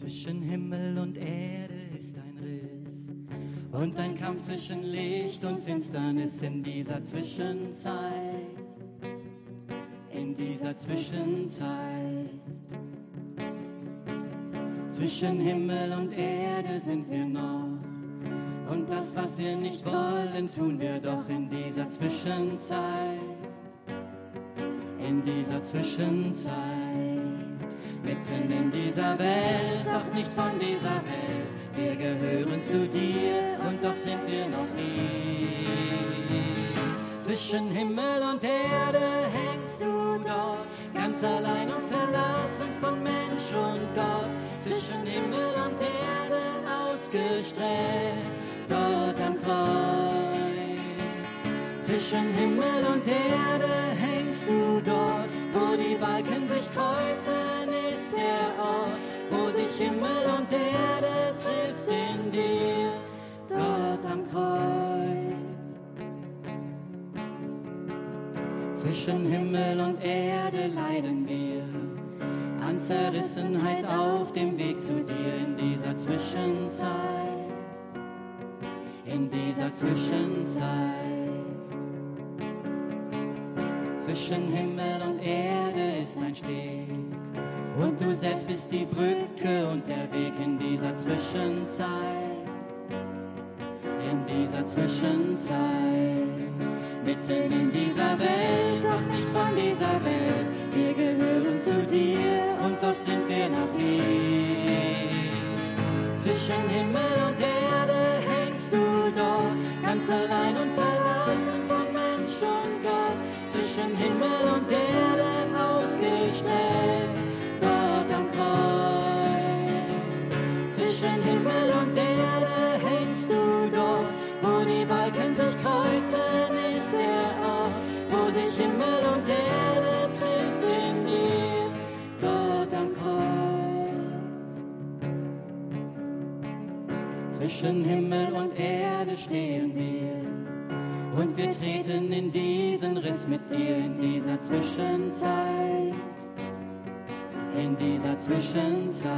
Zwischen Himmel und Erde ist ein Riss und ein Kampf zwischen Licht und Finsternis in dieser Zwischenzeit. In dieser Zwischenzeit. Zwischen Himmel und Erde sind wir noch. Und das, was wir nicht wollen, tun wir doch in dieser Zwischenzeit. In dieser Zwischenzeit. Mitten in dieser Welt, doch nicht von dieser Welt. Wir gehören zu dir und doch sind wir noch nie. Zwischen Himmel und Erde hängst du dort, ganz allein und verlassen von Mensch und Gott. Zwischen Himmel und Erde ausgestreckt, dort am Kreuz. Zwischen Himmel und Erde hängst du dort, wo die Balken sich kreuzen, ist der Ort, wo sich Himmel und Erde trifft in dir, dort am Kreuz. Zwischen Himmel und Erde leiden wir an Zerrissenheit auf dem Weg zu dir in dieser Zwischenzeit. In dieser Zwischenzeit. Zwischen Himmel und Erde ist ein Steg und du selbst bist die Brücke und der Weg in dieser Zwischenzeit. In dieser Zwischenzeit. Mitten in dieser Welt, doch nicht von dieser Welt. Wir gehören zu dir und doch sind wir noch hier. Zwischen Himmel und Erde hängst du dort, ganz allein und verlassen von Mensch und Gott. Zwischen Himmel und Erde ausgestreckt, dort am Kreuz. Zwischen Himmel und Erde hängst du dort, wo die Balken sich kreuzen, ist der Ort, wo sich Himmel und Erde trifft in dir, dort am Kreuz. Zwischen Himmel und Erde stehen wir und wir treten in diesen Riss mit dir in dieser Zwischenzeit. In dieser Zwischenzeit.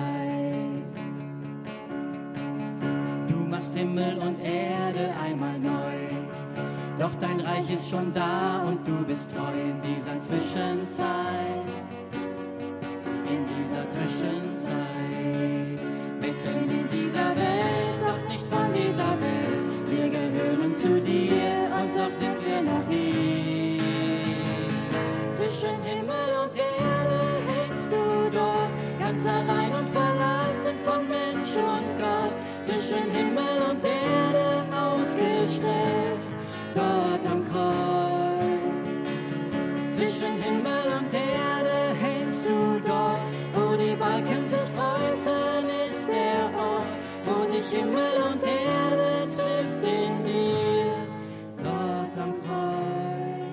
Du machst Himmel und Erde einmal neu. Doch dein Reich ist schon da und du bist treu in dieser Zwischenzeit. In dieser Zwischenzeit. Mitten in dieser Welt, doch nicht von dieser Welt. Wir gehören zu dir und doch sind wir noch hier. Zwischen Himmel und Erde hängst du dort, ganz allein und verlassen von Mensch und Gott. Zwischen Himmel und Erde ausgestreckt, dort am Kreuz. Zwischen Himmel und Erde hängst du dort, wo die Balken sich kreuzen, ist der Ort, wo sich Himmel und Erde trifft in dir, dort am Kreuz.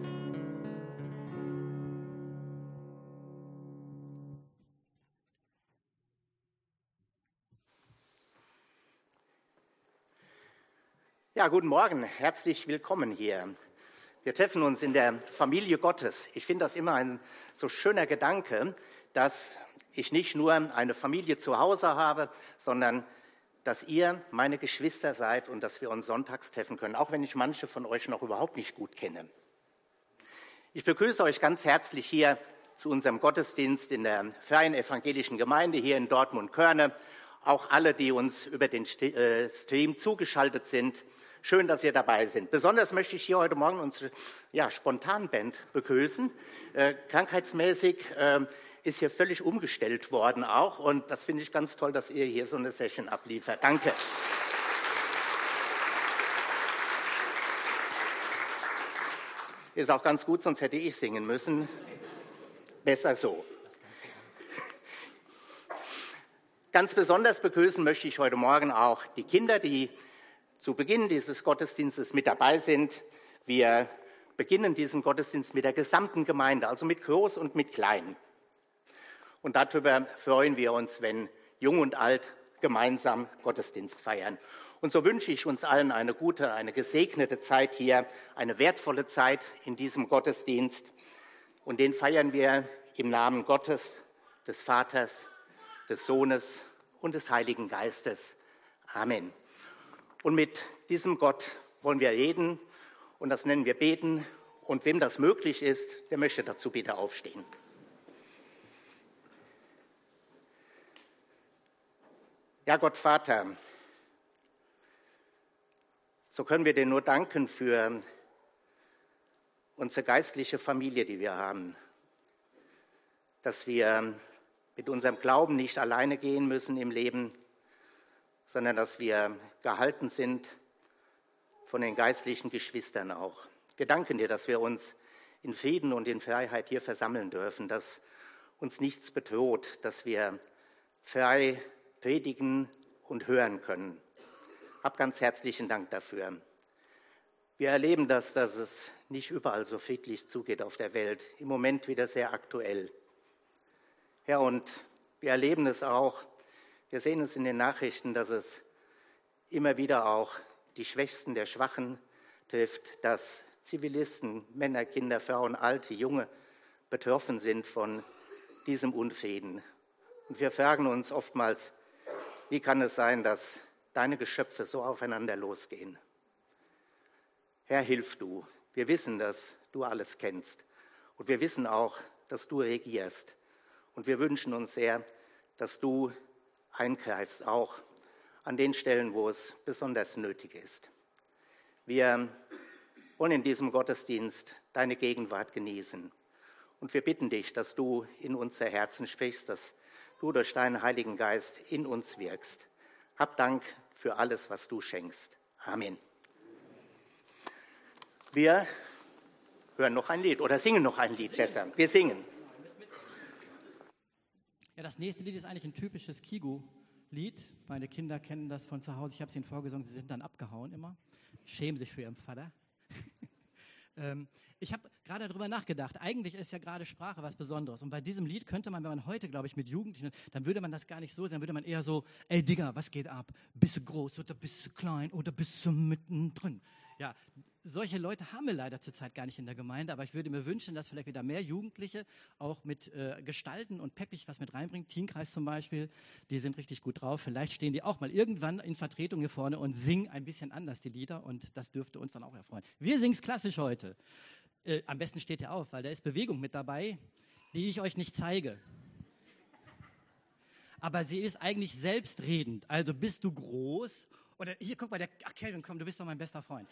Ja, guten Morgen, herzlich willkommen hier. Wir treffen uns in der Familie Gottes. Ich finde das immer ein so schöner Gedanke, dass ich nicht nur eine Familie zu Hause habe, sondern dass ihr meine Geschwister seid und dass wir uns sonntags treffen können, auch wenn ich manche von euch noch überhaupt nicht gut kenne. Ich begrüße euch ganz herzlich hier zu unserem Gottesdienst in der Freien Evangelischen Gemeinde hier in Dortmund-Körne. Auch alle, die uns über den Stream zugeschaltet sind. Schön, dass ihr dabei seid. Besonders möchte ich hier heute Morgen unsere Spontanband begrüßen. Krankheitsmäßig ist hier völlig umgestellt worden auch. Und das finde ich ganz toll, dass ihr hier so eine Session abliefert. Danke. Ist auch ganz gut, sonst hätte ich singen müssen. Besser so. Ganz besonders begrüßen möchte ich heute Morgen auch die Kinder, die zu Beginn dieses Gottesdienstes mit dabei sind. Wir beginnen diesen Gottesdienst mit der gesamten Gemeinde, also mit Groß und mit Klein. Und darüber freuen wir uns, wenn Jung und Alt gemeinsam Gottesdienst feiern. Und so wünsche ich uns allen eine gute, eine gesegnete Zeit hier, eine wertvolle Zeit in diesem Gottesdienst. Und den feiern wir im Namen Gottes, des Vaters, des Sohnes und des Heiligen Geistes. Amen. Und mit diesem Gott wollen wir reden und das nennen wir beten. Und wem das möglich ist, der möchte dazu bitte aufstehen. Ja, Gott Vater, so können wir dir nur danken für unsere geistliche Familie, die wir haben, dass wir mit unserem Glauben nicht alleine gehen müssen im Leben, sondern dass wir gehalten sind von den geistlichen Geschwistern auch. Wir danken dir, dass wir uns in Frieden und in Freiheit hier versammeln dürfen, dass uns nichts bedroht, dass wir frei predigen und hören können. Hab ganz herzlichen Dank dafür. Wir erleben das, dass es nicht überall so friedlich zugeht auf der Welt, im Moment wieder sehr aktuell. Ja, und wir erleben es auch, wir sehen es in den Nachrichten, dass es immer wieder auch die Schwächsten der Schwachen trifft, dass Zivilisten, Männer, Kinder, Frauen, Alte, Junge betroffen sind von diesem Unfrieden. Und wir fragen uns oftmals, wie kann es sein, dass deine Geschöpfe so aufeinander losgehen? Herr, hilf du. Wir wissen, dass du alles kennst. Und wir wissen auch, dass du regierst. Und wir wünschen uns sehr, dass du eingreifst, auch an den Stellen, wo es besonders nötig ist. Wir wollen in diesem Gottesdienst deine Gegenwart genießen. Und wir bitten dich, dass du in unser Herzen sprichst, dass du durch deinen Heiligen Geist in uns wirkst. Hab Dank für alles, was du schenkst. Amen. Wir hören noch ein Lied oder singen noch ein Lied besser. Wir singen. Ja, das nächste Lied ist eigentlich ein typisches Kigo-Lied. Meine Kinder kennen das von zu Hause. Ich habe es ihnen vorgesungen, sie sind dann abgehauen immer. Schämen sich für ihren Vater. Ich habe gerade darüber nachgedacht, eigentlich ist ja gerade Sprache was Besonderes. Und bei diesem Lied könnte man, wenn man heute, glaube ich, mit Jugendlichen, dann würde man das gar nicht so sehen, dann würde man eher so, ey Digga, was geht ab? Bist du groß oder bist du klein oder bist du mittendrin? Ja, solche Leute haben wir leider zurzeit gar nicht in der Gemeinde, aber ich würde mir wünschen, dass vielleicht wieder mehr Jugendliche auch mit Gestalten und peppig was mit reinbringen. Teenkreis zum Beispiel, die sind richtig gut drauf. Vielleicht stehen die auch mal irgendwann in Vertretung hier vorne und singen ein bisschen anders die Lieder und das dürfte uns dann auch erfreuen. Wir singen es klassisch heute. Am besten steht ihr auf, weil da ist Bewegung mit dabei, die ich euch nicht zeige. Aber sie ist eigentlich selbstredend. Also bist du groß? Oder hier, guck mal, Kelvin, komm, du bist doch mein bester Freund.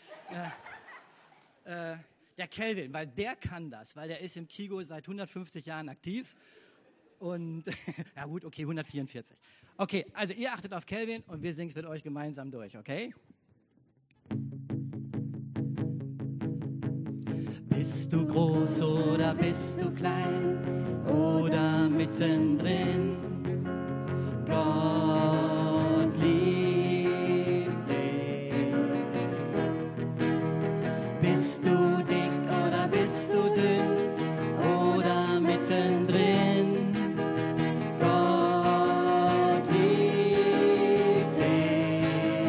Der Kelvin, weil der kann das, weil der ist im Kigo seit 150 Jahren aktiv. Und, ja gut, okay, 144. Okay, also ihr achtet auf Kelvin und wir singen es mit euch gemeinsam durch, okay? Bist du groß oder bist du klein oder mittendrin? Gott liebt dich. Bist du dick oder bist du dünn oder mittendrin? Gott liebt dich.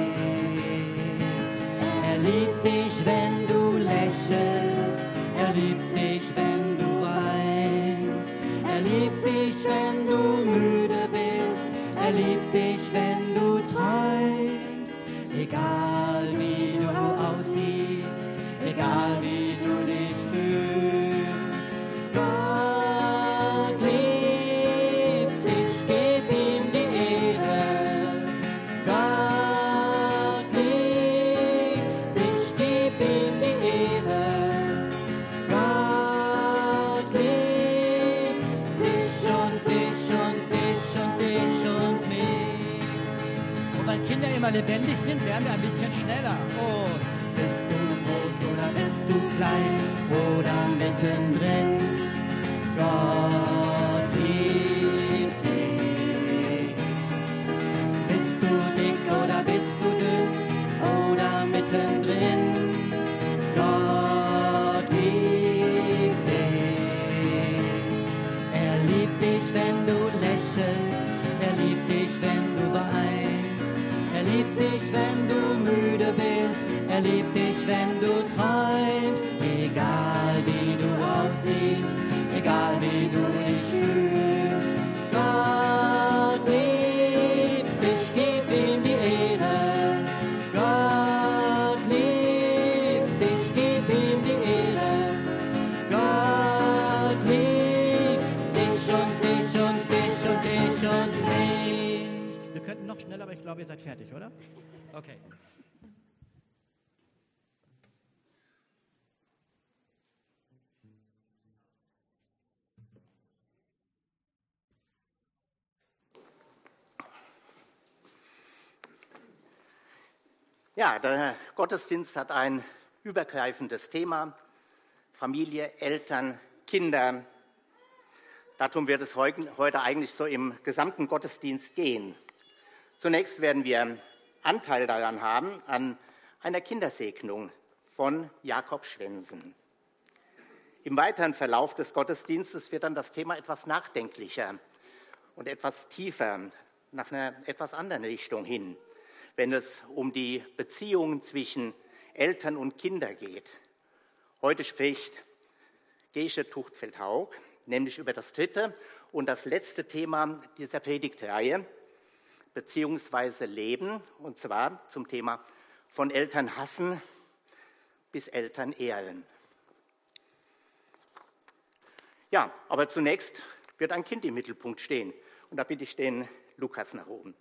Er liebt dich, wenn du lächelst. Er liebt dich, wenn du weinst. Er liebt dich, wenn du müde bist. Er liebt dich, wenn du träumst. Egal wie du aussiehst, egal wie du dich fühlst. Gott liebt dich, gib ihm die Ehre. Gott liebt dich, gib ihm die Ehre. Gott liebt dich und dich und dich und dich und mich. Und weil Kinder immer lebendig sind, werden wir ein bisschen schneller. Oh, Bist du groß oder bist du klein oder mittendrin? Gott liebt dich. Bist du dick oder bist du dünn oder mittendrin? Gott liebt dich. Er liebt dich, wenn du lächelst. Er liebt dich, wenn du weinst. Er liebt dich, wenn du müde bist. Er liebt dich, wenn du träumst. Egal wie du aussiehst, egal wie du dich fühlst. Gott liebt glaube, ihr seid fertig, oder? Okay. Ja, der Gottesdienst hat ein übergreifendes Thema: Familie, Eltern, Kinder. Darum wird es heute eigentlich so im gesamten Gottesdienst gehen. Zunächst werden wir Anteil daran haben, an einer Kindersegnung von Jakob Schwensen. Im weiteren Verlauf des Gottesdienstes wird dann das Thema etwas nachdenklicher und etwas tiefer, nach einer etwas anderen Richtung hin, wenn es um die Beziehungen zwischen Eltern und Kindern geht. Heute spricht Gesche Tuchtfeld-Haug nämlich über das dritte und das letzte Thema dieser Predigtreihe, beziehungsweise Leben, und zwar zum Thema von Eltern hassen bis Eltern ehren. Ja, aber zunächst wird ein Kind im Mittelpunkt stehen. Und da bitte ich den Lukas nach oben.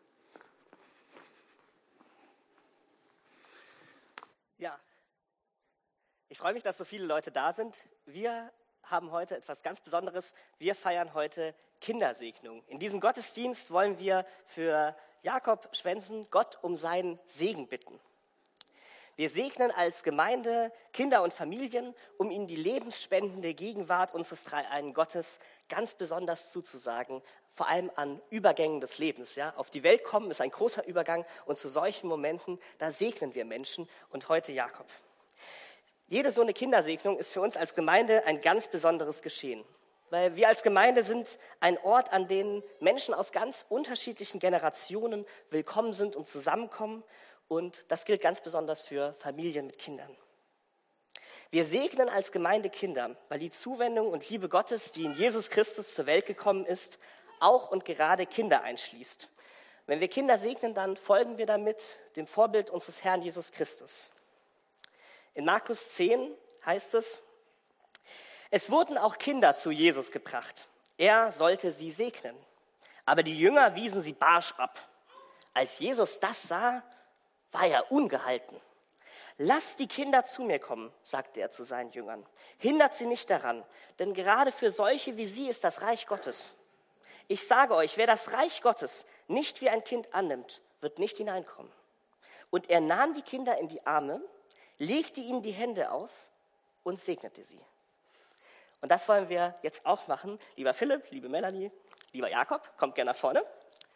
Ja, ich freue mich, dass so viele Leute da sind. Wir haben heute etwas ganz Besonderes. Wir feiern heute Kindersegnung. In diesem Gottesdienst wollen wir für Jakob Schwensen Gott um seinen Segen bitten. Wir segnen als Gemeinde Kinder und Familien, um ihnen die lebensspendende Gegenwart unseres dreieinen Gottes ganz besonders zuzusagen, vor allem an Übergängen des Lebens. Ja? Auf die Welt kommen ist ein großer Übergang und zu solchen Momenten, da segnen wir Menschen und heute Jakob. Jede so eine Kindersegnung ist für uns als Gemeinde ein ganz besonderes Geschehen, weil wir als Gemeinde sind ein Ort, an dem Menschen aus ganz unterschiedlichen Generationen willkommen sind und zusammenkommen. Und das gilt ganz besonders für Familien mit Kindern. Wir segnen als Gemeinde Kinder, weil die Zuwendung und Liebe Gottes, die in Jesus Christus zur Welt gekommen ist, auch und gerade Kinder einschließt. Wenn wir Kinder segnen, dann folgen wir damit dem Vorbild unseres Herrn Jesus Christus. In Markus 10 heißt es: Es wurden auch Kinder zu Jesus gebracht. Er sollte sie segnen. Aber die Jünger wiesen sie barsch ab. Als Jesus das sah, war er ungehalten. Lasst die Kinder zu mir kommen, sagte er zu seinen Jüngern. Hindert sie nicht daran, denn gerade für solche wie sie ist das Reich Gottes. Ich sage euch, wer das Reich Gottes nicht wie ein Kind annimmt, wird nicht hineinkommen. Und er nahm die Kinder in die Arme, legte ihnen die Hände auf und segnete sie. Und das wollen wir jetzt auch machen. Lieber Philipp, liebe Melanie, lieber Jakob, kommt gerne nach vorne.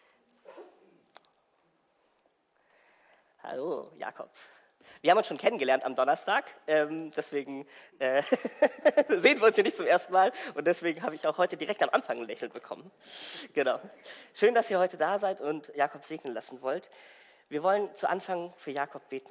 Hallo, Jakob. Wir haben uns schon kennengelernt am Donnerstag, deswegen sehen wir uns hier nicht zum ersten Mal und deswegen habe ich auch heute direkt am Anfang ein Lächeln bekommen. Genau. Schön, dass ihr heute da seid und Jakob segnen lassen wollt. Wir wollen zu Anfang für Jakob beten.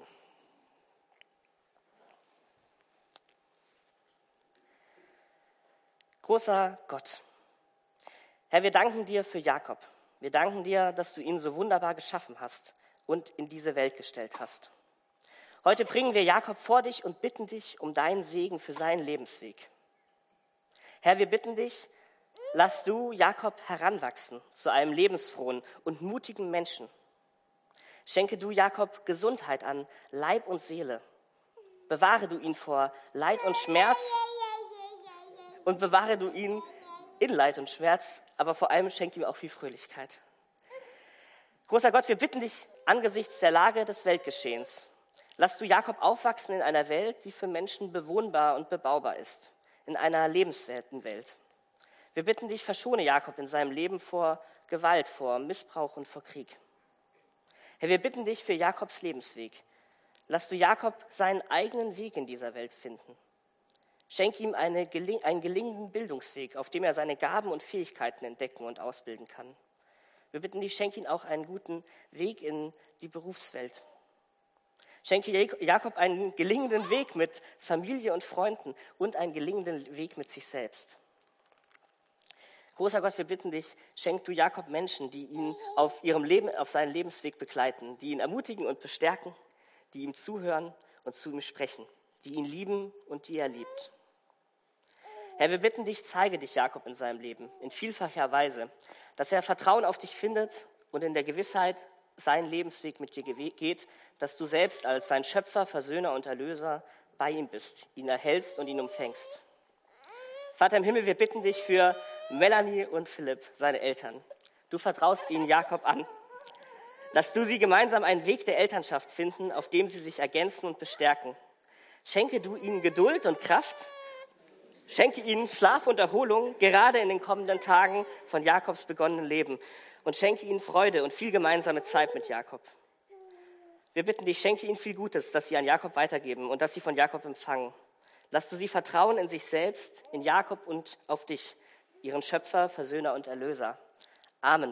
Großer Gott, Herr, wir danken dir für Jakob. Wir danken dir, dass du ihn so wunderbar geschaffen hast und in diese Welt gestellt hast. Heute bringen wir Jakob vor dich und bitten dich um deinen Segen für seinen Lebensweg. Herr, wir bitten dich, lass du Jakob heranwachsen zu einem lebensfrohen und mutigen Menschen. Schenke du Jakob Gesundheit an Leib und Seele. Bewahre du ihn vor Leid und Schmerz und bewahre du ihn in Leid und Schmerz, aber vor allem schenke ihm auch viel Fröhlichkeit. Großer Gott, wir bitten dich angesichts der Lage des Weltgeschehens, lass du Jakob aufwachsen in einer Welt, die für Menschen bewohnbar und bebaubar ist, in einer lebenswerten Welt. Wir bitten dich, verschone Jakob in seinem Leben vor Gewalt, vor Missbrauch und vor Krieg. Herr, wir bitten dich für Jakobs Lebensweg. Lass du Jakob seinen eigenen Weg in dieser Welt finden. Schenk ihm einen gelingenden Bildungsweg, auf dem er seine Gaben und Fähigkeiten entdecken und ausbilden kann. Wir bitten dich, schenk ihm auch einen guten Weg in die Berufswelt. Schenke Jakob einen gelingenden Weg mit Familie und Freunden und einen gelingenden Weg mit sich selbst. Großer Gott, wir bitten dich, schenk du Jakob Menschen, die ihn auf seinen Lebensweg begleiten, die ihn ermutigen und bestärken, die ihm zuhören und zu ihm sprechen, die ihn lieben und die er liebt. Herr, wir bitten dich, zeige dich Jakob in seinem Leben in vielfacher Weise, dass er Vertrauen auf dich findet und in der Gewissheit, seinen Lebensweg mit dir geht, dass du selbst als sein Schöpfer, Versöhner und Erlöser bei ihm bist, ihn erhältst und ihn umfängst. Vater im Himmel, wir bitten dich für Melanie und Philipp, seine Eltern. Du vertraust ihnen Jakob an. Lass du sie gemeinsam einen Weg der Elternschaft finden, auf dem sie sich ergänzen und bestärken. Schenke du ihnen Geduld und Kraft. Schenke ihnen Schlaf und Erholung, gerade in den kommenden Tagen von Jakobs begonnenen Leben. Und schenke ihnen Freude und viel gemeinsame Zeit mit Jakob. Wir bitten dich, schenke ihnen viel Gutes, das sie an Jakob weitergeben und das sie von Jakob empfangen. Lass du sie vertrauen in sich selbst, in Jakob und auf dich, ihren Schöpfer, Versöhner und Erlöser. Amen.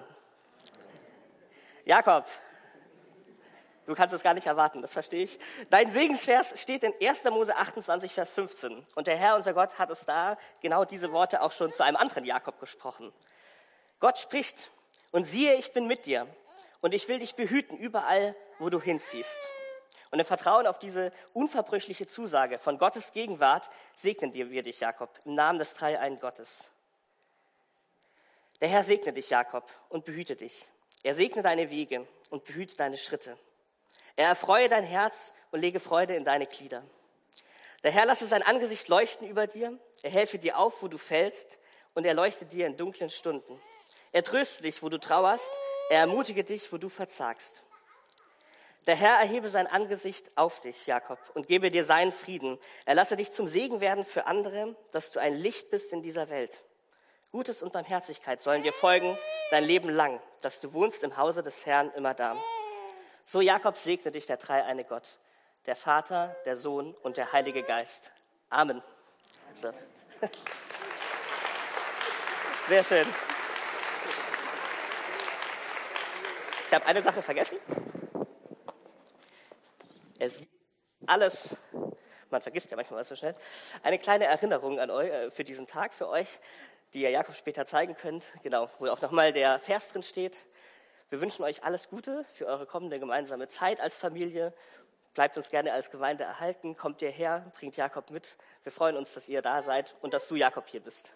Jakob, du kannst es gar nicht erwarten, das verstehe ich. Dein Segensvers steht in 1. Mose 28, Vers 15. Und der Herr, unser Gott, hat es da genau diese Worte auch schon zu einem anderen Jakob gesprochen. Gott spricht, und siehe, ich bin mit dir, und ich will dich behüten überall, wo du hinziehst. Und im Vertrauen auf diese unverbrüchliche Zusage von Gottes Gegenwart segnen wir dich, Jakob, im Namen des Dreieinen Gottes. Der Herr segne dich, Jakob, und behüte dich. Er segne deine Wege und behüte deine Schritte. Er erfreue dein Herz und lege Freude in deine Glieder. Der Herr lasse sein Angesicht leuchten über dir. Er helfe dir auf, wo du fällst, und er leuchte dir in dunklen Stunden. Er tröste dich, wo du trauerst. Er ermutige dich, wo du verzagst. Der Herr erhebe sein Angesicht auf dich, Jakob, und gebe dir seinen Frieden. Er lasse dich zum Segen werden für andere, dass du ein Licht bist in dieser Welt. Gutes und Barmherzigkeit sollen dir folgen dein Leben lang, dass du wohnst im Hause des Herrn immerdar. So, Jakob, segne dich der dreieine Gott, der Vater, der Sohn und der Heilige Geist. Amen. So. Sehr schön. Ich habe eine Sache vergessen. Alles, man vergisst ja manchmal was so schnell, eine kleine Erinnerung an euch, für diesen Tag, für euch, die ihr Jakob später zeigen könnt, genau, wo auch nochmal der Vers drin steht. Wir wünschen euch alles Gute für eure kommende gemeinsame Zeit als Familie. Bleibt uns gerne als Gemeinde erhalten, kommt ihr her, bringt Jakob mit. Wir freuen uns, dass ihr da seid und dass du, Jakob, hier bist.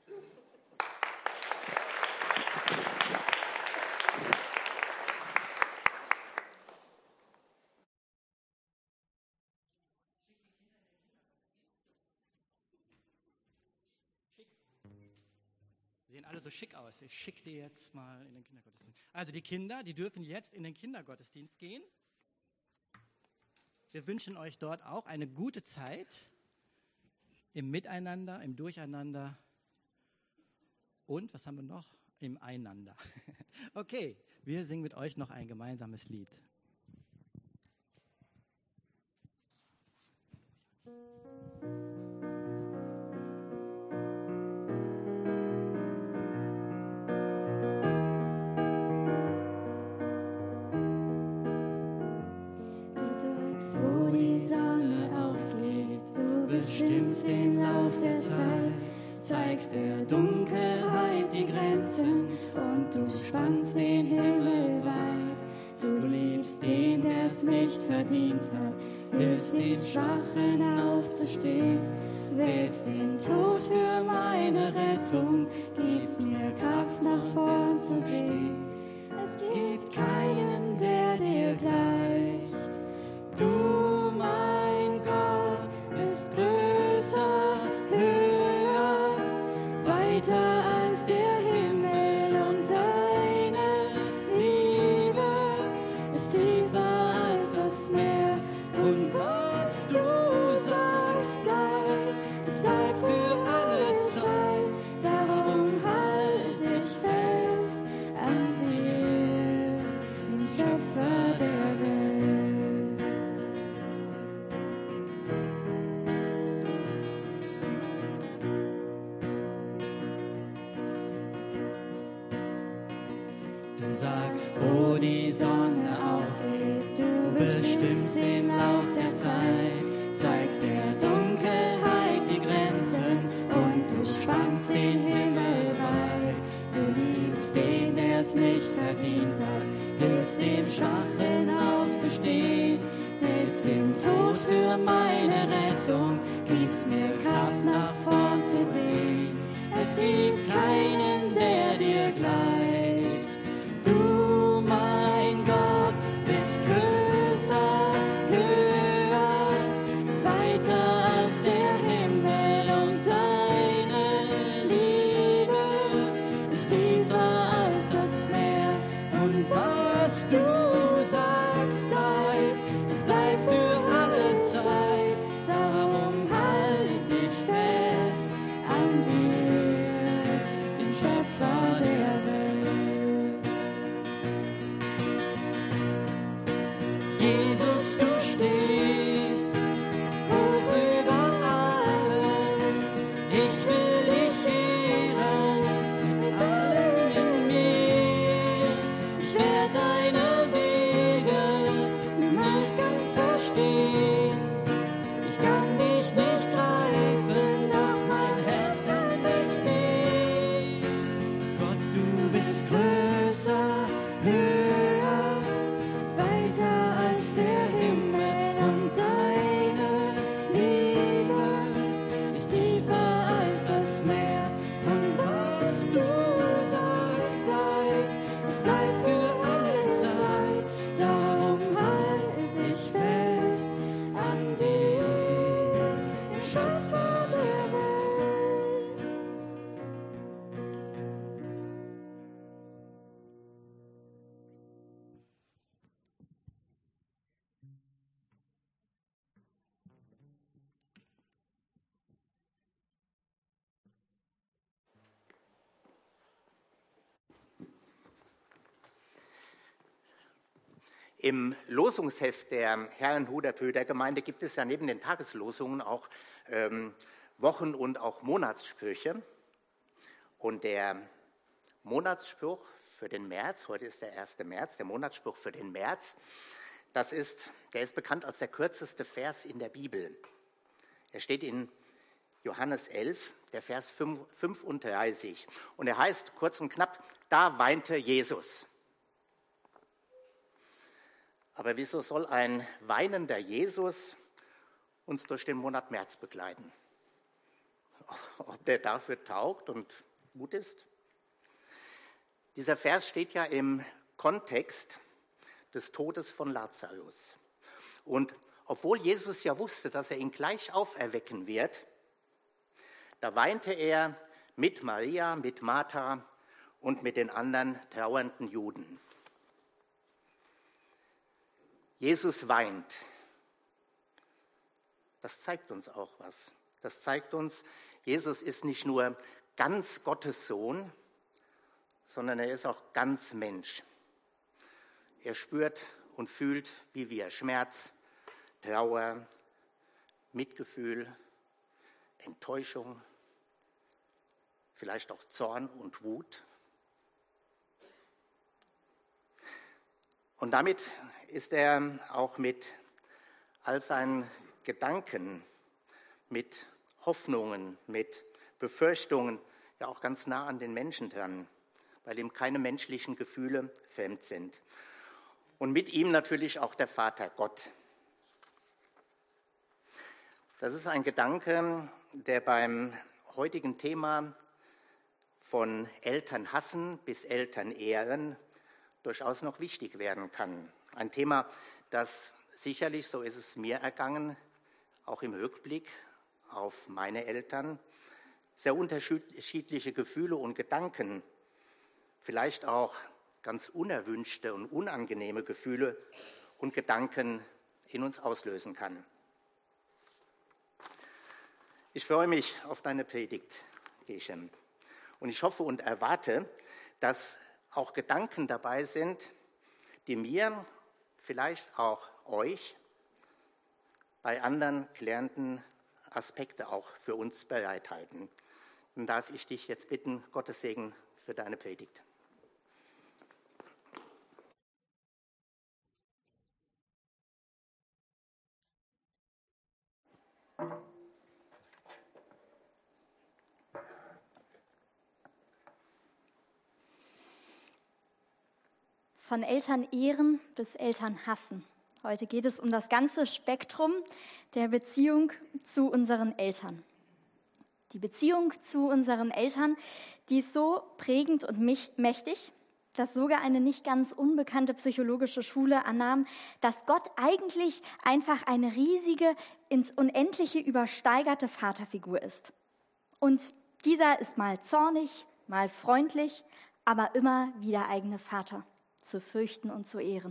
Sehen alle so schick aus. Ich schicke die jetzt mal in den Kindergottesdienst. Also die Kinder, die dürfen jetzt in den Kindergottesdienst gehen. Wir wünschen euch dort auch eine gute Zeit im Miteinander, im Durcheinander und, was haben wir noch? Im Einander. Okay, wir singen mit euch noch ein gemeinsames Lied. Bestimmst den Lauf der Zeit, zeigst der Dunkelheit die Grenzen und du spannst den Himmel weit. Du liebst den, der es nicht verdient hat, hilfst den Schwachen aufzustehen, wählst den Tod für meine Rettung, gibst mir Kraft nach vorn zu sehen. Es gibt keinen, der dir gleicht. Du, mein Gott, bist größer, höher, weiter als der Himmel und deine Liebe ist tiefer als das Meer. Und was du sagst, bleibt, es bleibt für alle Zeit. Darum halt ich fest an dir, dem Schöpfer der Welt. Du sagst, wo die Sonne aufgeht, du bestimmst den Lauf der Zeit, zeigst der Dunkelheit die Grenzen und du spannst den Himmel weit. Du liebst den, der es nicht verdient hat, hilfst den Schwachen aufzustehen, hältst den Tod für meine Rettung, gibst mir Kraft nach vorn zu sehen. Es gibt keinen, der dir gleicht. Du, mein Gott, verstehen. Ich kann dich nicht greifen, doch mein Herz kann dich sehen. Gott, du bist größer, höher, weiter als der Himmel, und deine Liebe ist tiefer als das Meer. Und was du sagst, bleibt, es bleibt für alle Zeit. Darum halt ich fest an dir, den Schöpfer der Welt. Im Losungsheft der Herrenhuder Brüdergemeinde gibt es ja neben den Tageslosungen auch Wochen- und auch Monatssprüche. Und der Monatsspruch für den März, heute ist der 1. März, der Monatsspruch für den März, der ist bekannt als der kürzeste Vers in der Bibel. Er steht in Johannes 11, der Vers 35. Und er heißt kurz und knapp, da weinte Jesus. Aber wieso soll ein weinender Jesus uns durch den Monat März begleiten? Ob der dafür taugt und gut ist? Dieser Vers steht ja im Kontext des Todes von Lazarus. Und obwohl Jesus ja wusste, dass er ihn gleich auferwecken wird, da weinte er mit Maria, mit Martha und mit den anderen trauernden Juden. Jesus weint. Das zeigt uns auch was. Das zeigt uns, Jesus ist nicht nur ganz Gottes Sohn, sondern er ist auch ganz Mensch. Er spürt und fühlt wie wir Schmerz, Trauer, Mitgefühl, Enttäuschung, vielleicht auch Zorn und Wut. Und damit ist er auch mit all seinen Gedanken, mit Hoffnungen, mit Befürchtungen ja auch ganz nah an den Menschen dran, weil ihm keine menschlichen Gefühle fremd sind. Und mit ihm natürlich auch der Vater Gott. Das ist ein Gedanke, der beim heutigen Thema von Eltern hassen bis Eltern ehren durchaus noch wichtig werden kann. Ein Thema, das sicherlich, so ist es mir ergangen, auch im Rückblick auf meine Eltern, sehr unterschiedliche Gefühle und Gedanken, vielleicht auch ganz unerwünschte und unangenehme Gefühle und Gedanken in uns auslösen kann. Ich freue mich auf deine Predigt, Geshem. Und ich hoffe und erwarte, dass auch Gedanken dabei sind, die mir, vielleicht auch euch, bei anderen klärenden Aspekte auch für uns bereithalten. Dann darf ich dich jetzt bitten, Gottes Segen für deine Predigt. Von Eltern ehren bis Eltern hassen. Heute geht es um das ganze Spektrum der Beziehung zu unseren Eltern. Die Beziehung zu unseren Eltern, die ist so prägend und mächtig, dass sogar eine nicht ganz unbekannte psychologische Schule annahm, dass Gott eigentlich einfach eine riesige, ins Unendliche übersteigerte Vaterfigur ist. Und dieser ist mal zornig, mal freundlich, aber immer wie der eigene Vater, zu fürchten und zu ehren.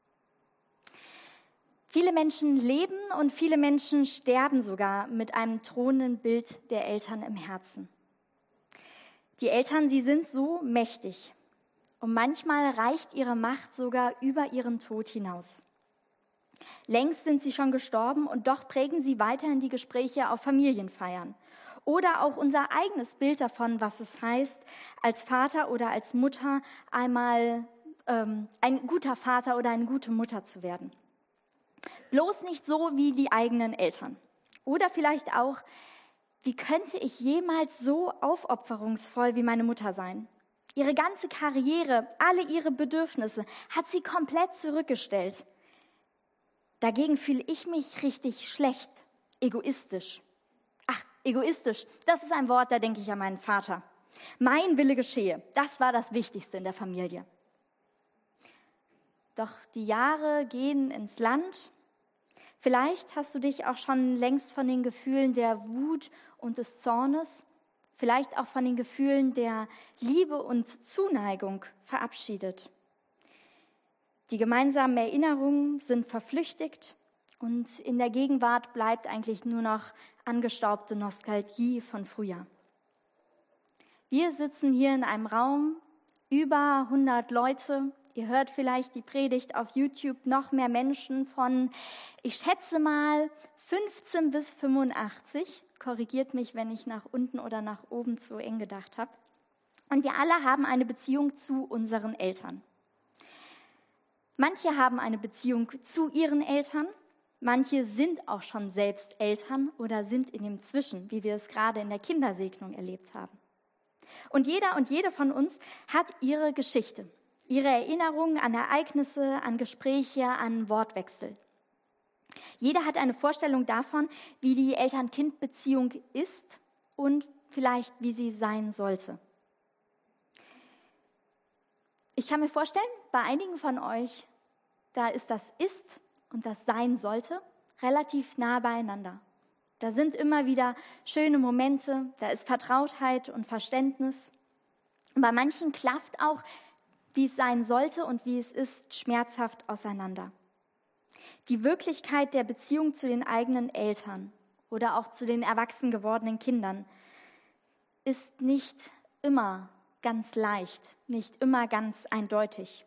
Viele Menschen leben und viele Menschen sterben sogar mit einem thronenden Bild der Eltern im Herzen. Die Eltern, sie sind so mächtig und manchmal reicht ihre Macht sogar über ihren Tod hinaus. Längst sind sie schon gestorben und doch prägen sie weiterhin die Gespräche auf Familienfeiern oder auch unser eigenes Bild davon, was es heißt, als Vater oder als Mutter einmal ein guter Vater oder eine gute Mutter zu werden. Bloß nicht so wie die eigenen Eltern. Oder vielleicht auch, wie könnte ich jemals so aufopferungsvoll wie meine Mutter sein? Ihre ganze Karriere, alle ihre Bedürfnisse hat sie komplett zurückgestellt. Dagegen fühle ich mich richtig schlecht, egoistisch. Ach, egoistisch, das ist ein Wort, da denke ich an meinen Vater. Mein Wille geschehe, das war das Wichtigste in der Familie. Doch die Jahre gehen ins Land. Vielleicht hast du dich auch schon längst von den Gefühlen der Wut und des Zornes, vielleicht auch von den Gefühlen der Liebe und Zuneigung verabschiedet. Die gemeinsamen Erinnerungen sind verflüchtigt und in der Gegenwart bleibt eigentlich nur noch angestaubte Nostalgie von früher. Wir sitzen hier in einem Raum, über 100 Leute. Ihr hört vielleicht die Predigt auf YouTube, noch mehr Menschen von, ich schätze mal, 15 bis 85. Korrigiert mich, wenn ich nach unten oder nach oben zu eng gedacht habe. Und wir alle haben eine Beziehung zu unseren Eltern. Manche haben eine Beziehung zu ihren Eltern, manche sind auch schon selbst Eltern oder sind in dem Zwischen, wie wir es gerade in der Kindersegnung erlebt haben. Und jeder und jede von uns hat ihre Geschichte, ihre Erinnerungen an Ereignisse, an Gespräche, an Wortwechsel. Jeder hat eine Vorstellung davon, wie die Eltern-Kind-Beziehung ist und vielleicht, wie sie sein sollte. Ich kann mir vorstellen, bei einigen von euch, da ist das Ist und das Sein sollte relativ nah beieinander. Da sind immer wieder schöne Momente, da ist Vertrautheit und Verständnis. Und bei manchen klafft auch, wie es sein sollte und wie es ist, schmerzhaft auseinander. Die Wirklichkeit der Beziehung zu den eigenen Eltern oder auch zu den erwachsen gewordenen Kindern ist nicht immer ganz leicht, nicht immer ganz eindeutig.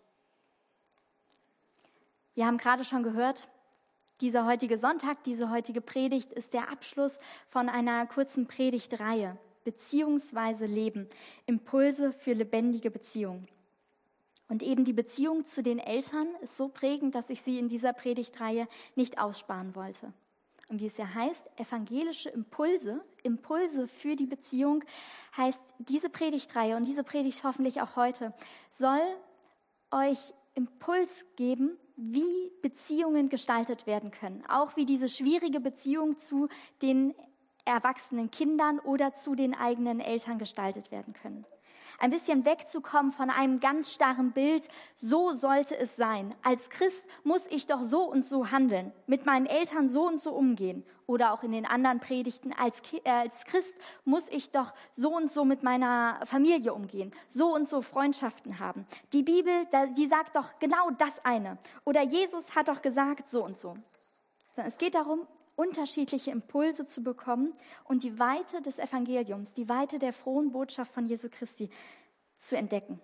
Wir haben gerade schon gehört, dieser heutige Sonntag, diese heutige Predigt ist der Abschluss von einer kurzen Predigtreihe, beziehungsweise Leben, Impulse für lebendige Beziehungen. Und eben die Beziehung zu den Eltern ist so prägend, dass ich sie in dieser Predigtreihe nicht aussparen wollte. Und wie es ja heißt, evangelische Impulse für die Beziehung, heißt diese Predigtreihe und diese Predigt hoffentlich auch heute, soll euch Impuls geben, wie Beziehungen gestaltet werden können. Auch wie diese schwierige Beziehung zu den erwachsenen Kindern oder zu den eigenen Eltern gestaltet werden können. Ein bisschen wegzukommen von einem ganz starren Bild, so sollte es sein. Als Christ muss ich doch so und so handeln, mit meinen Eltern so und so umgehen. Oder auch in den anderen Predigten, als Christ muss ich doch so und so mit meiner Familie umgehen, so und so Freundschaften haben. Die Bibel, die sagt doch genau das eine. Oder Jesus hat doch gesagt so und so. Es geht darum, unterschiedliche Impulse zu bekommen und die Weite des Evangeliums, die Weite der frohen Botschaft von Jesu Christi zu entdecken.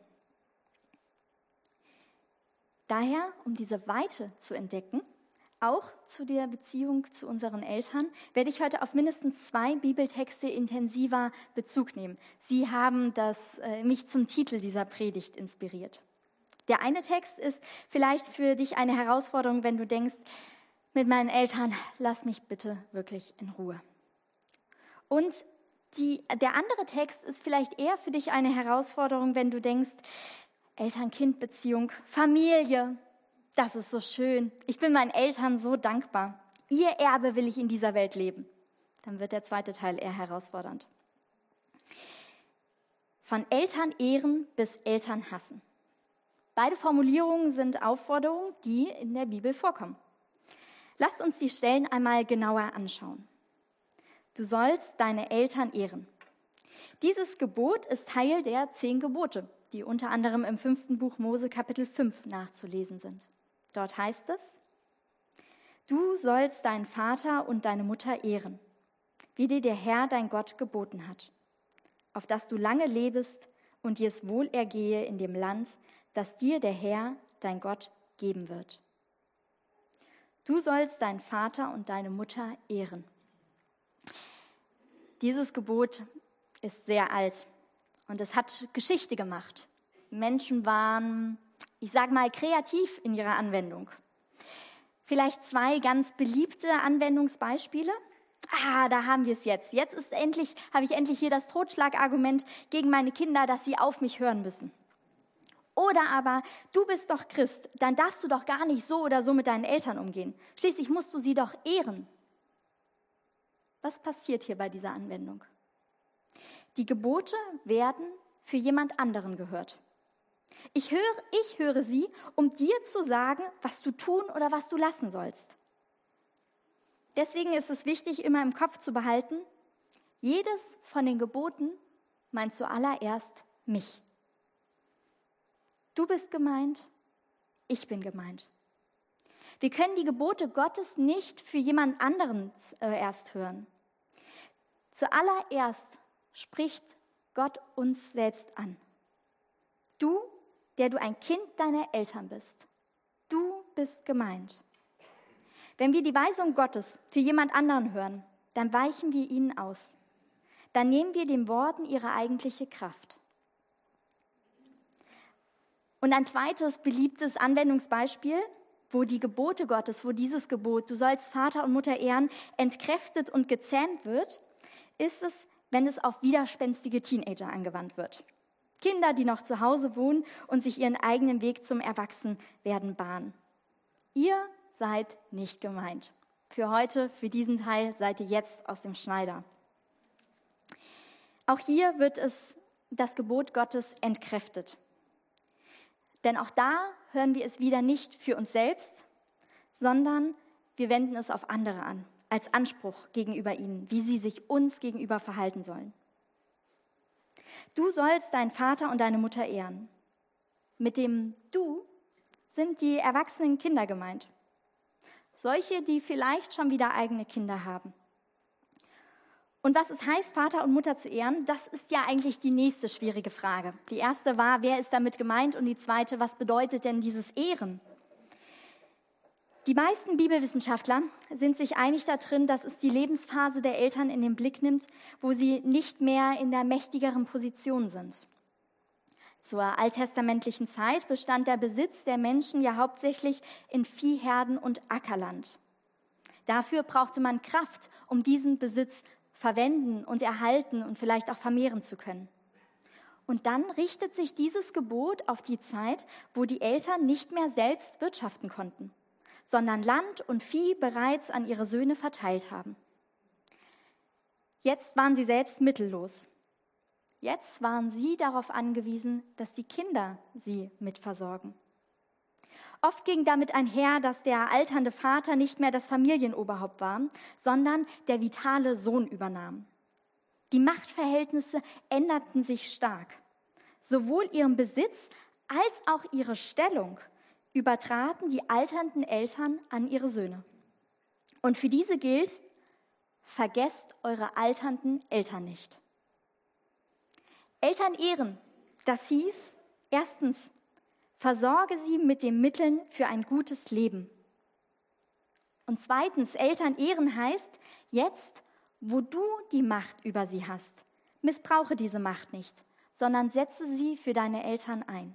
Daher, um diese Weite zu entdecken, auch zu der Beziehung zu unseren Eltern, werde ich heute auf mindestens 2 Bibeltexte intensiver Bezug nehmen. Sie haben mich zum Titel dieser Predigt inspiriert. Der eine Text ist vielleicht für dich eine Herausforderung, wenn du denkst, mit meinen Eltern, lass mich bitte wirklich in Ruhe. Und der andere Text ist vielleicht eher für dich eine Herausforderung, wenn du denkst, Eltern-Kind-Beziehung, Familie, das ist so schön. Ich bin meinen Eltern so dankbar. Ihr Erbe will ich in dieser Welt leben. Dann wird der zweite Teil eher herausfordernd. Von Eltern ehren bis Eltern hassen. Beide Formulierungen sind Aufforderungen, die in der Bibel vorkommen. Lasst uns die Stellen einmal genauer anschauen. Du sollst deine Eltern ehren. Dieses Gebot ist Teil der 10 Gebote, die unter anderem im 5. Buch Mose Kapitel 5 nachzulesen sind. Dort heißt es, du sollst deinen Vater und deine Mutter ehren, wie dir der Herr dein Gott geboten hat, auf dass du lange lebest und dir es wohl ergehe in dem Land, das dir der Herr dein Gott geben wird. Du sollst deinen Vater und deine Mutter ehren. Dieses Gebot ist sehr alt und es hat Geschichte gemacht. Menschen waren, ich sage mal, kreativ in ihrer Anwendung. Vielleicht 2 ganz beliebte Anwendungsbeispiele. Da haben wir es jetzt. Jetzt habe ich endlich hier das Totschlagargument gegen meine Kinder, dass sie auf mich hören müssen. Oder aber, du bist doch Christ, dann darfst du doch gar nicht so oder so mit deinen Eltern umgehen. Schließlich musst du sie doch ehren. Was passiert hier bei dieser Anwendung? Die Gebote werden für jemand anderen gehört. Ich höre sie, um dir zu sagen, was du tun oder was du lassen sollst. Deswegen ist es wichtig, immer im Kopf zu behalten, jedes von den Geboten meint zuallererst mich. Du bist gemeint, ich bin gemeint. Wir können die Gebote Gottes nicht für jemand anderen erst hören. Zuallererst spricht Gott uns selbst an. Du, der du ein Kind deiner Eltern bist, du bist gemeint. Wenn wir die Weisung Gottes für jemand anderen hören, dann weichen wir ihnen aus. Dann nehmen wir den Worten ihre eigentliche Kraft. Und ein zweites beliebtes Anwendungsbeispiel, wo die Gebote Gottes, wo dieses Gebot, du sollst Vater und Mutter ehren, entkräftet und gezähmt wird, ist es, wenn es auf widerspenstige Teenager angewandt wird. Kinder, die noch zu Hause wohnen und sich ihren eigenen Weg zum Erwachsenwerden bahnen. Ihr seid nicht gemeint. Für heute, für diesen Teil, seid ihr jetzt aus dem Schneider. Auch hier wird das Gebot Gottes entkräftet. Denn auch da hören wir es wieder nicht für uns selbst, sondern wir wenden es auf andere an, als Anspruch gegenüber ihnen, wie sie sich uns gegenüber verhalten sollen. Du sollst deinen Vater und deine Mutter ehren. Mit dem Du sind die erwachsenen Kinder gemeint. Solche, die vielleicht schon wieder eigene Kinder haben. Und was es heißt, Vater und Mutter zu ehren, das ist ja eigentlich die nächste schwierige Frage. Die erste war, wer ist damit gemeint? Und die zweite, was bedeutet denn dieses Ehren? Die meisten Bibelwissenschaftler sind sich einig darin, dass es die Lebensphase der Eltern in den Blick nimmt, wo sie nicht mehr in der mächtigeren Position sind. Zur alttestamentlichen Zeit bestand der Besitz der Menschen ja hauptsächlich in Viehherden und Ackerland. Dafür brauchte man Kraft, um diesen Besitz verwenden und erhalten und vielleicht auch vermehren zu können. Und dann richtet sich dieses Gebot auf die Zeit, wo die Eltern nicht mehr selbst wirtschaften konnten, sondern Land und Vieh bereits an ihre Söhne verteilt haben. Jetzt waren sie selbst mittellos. Jetzt waren sie darauf angewiesen, dass die Kinder sie mitversorgen. Oft ging damit einher, dass der alternde Vater nicht mehr das Familienoberhaupt war, sondern der vitale Sohn übernahm. Die Machtverhältnisse änderten sich stark. Sowohl ihren Besitz als auch ihre Stellung übertraten die alternden Eltern an ihre Söhne. Und für diese gilt, vergesst eure alternden Eltern nicht. Eltern ehren, das hieß, erstens, versorge sie mit den Mitteln für ein gutes Leben. Und zweitens, Eltern ehren heißt, jetzt, wo du die Macht über sie hast, missbrauche diese Macht nicht, sondern setze sie für deine Eltern ein.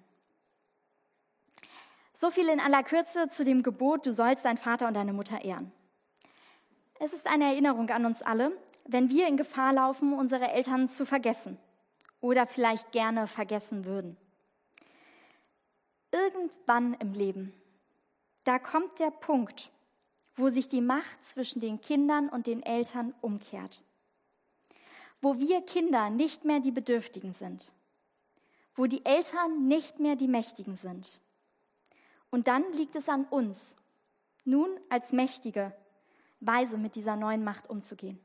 So viel in aller Kürze zu dem Gebot, du sollst deinen Vater und deine Mutter ehren. Es ist eine Erinnerung an uns alle, wenn wir in Gefahr laufen, unsere Eltern zu vergessen oder vielleicht gerne vergessen würden. Irgendwann im Leben, da kommt der Punkt, wo sich die Macht zwischen den Kindern und den Eltern umkehrt. Wo wir Kinder nicht mehr die Bedürftigen sind. Wo die Eltern nicht mehr die Mächtigen sind. Und dann liegt es an uns, nun als Mächtige, weise mit dieser neuen Macht umzugehen.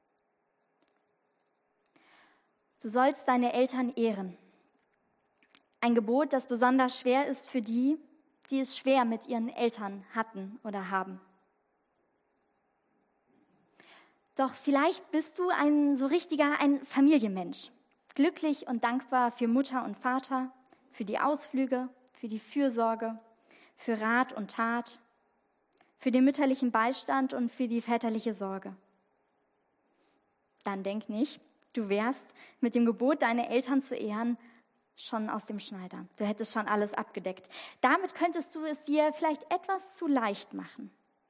Du sollst deine Eltern ehren. Ein Gebot, das besonders schwer ist für die, die es schwer mit ihren Eltern hatten oder haben. Doch vielleicht bist du ein Familienmensch, glücklich und dankbar für Mutter und Vater, für die Ausflüge, für die Fürsorge, für Rat und Tat, für den mütterlichen Beistand und für die väterliche Sorge. Dann denk nicht, du wärst mit dem Gebot, deine Eltern zu ehren, schon aus dem Schneider. Du hättest schon alles abgedeckt. Damit könntest du es dir vielleicht etwas zu leicht machen.